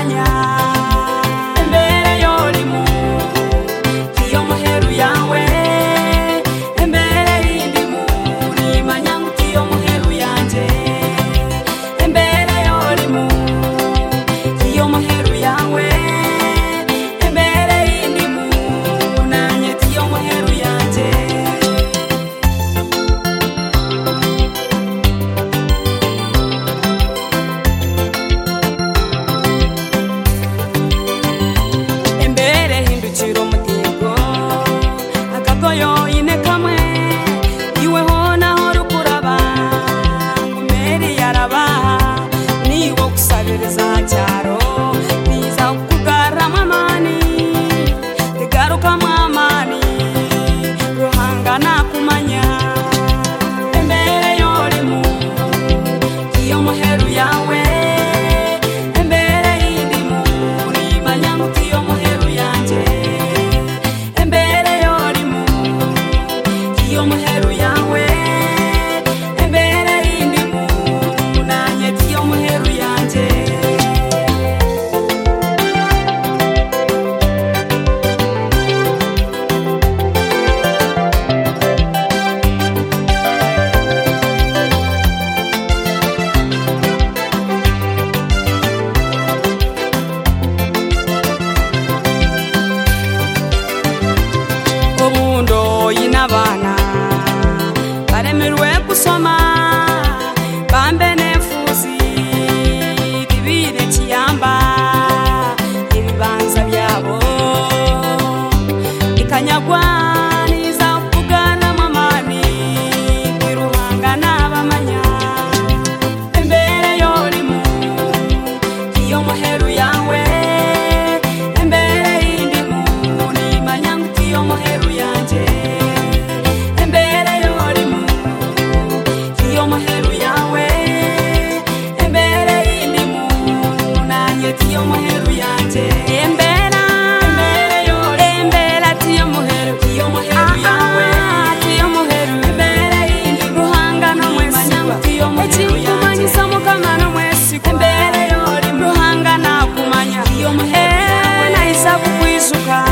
namanya embere yolimu iyo muheru yawe embere indimu nimanya iyo muheru yanje embere yolimu iyo muheru yawe embere indimu nanye iyo muheru yanje abana baremerwe gusoma bambe nefuzi bibire kiyamba ibibanza byabo ikanyagwa niza kugana mamani iruhanga nabamanya embere yolimu iyo muheru yawe embere indimu nimanya iyo muheru yanje muheru yawe embere indimu nanye tiyo muheru yanje embera embera tiyo muheru yawe tiyo muheru embere indimu ruhanga no mwesi tiyo muheru yanje mukama no mwesi embere yori ruhanga nakumanya tiyo muheru naisa kukwisuka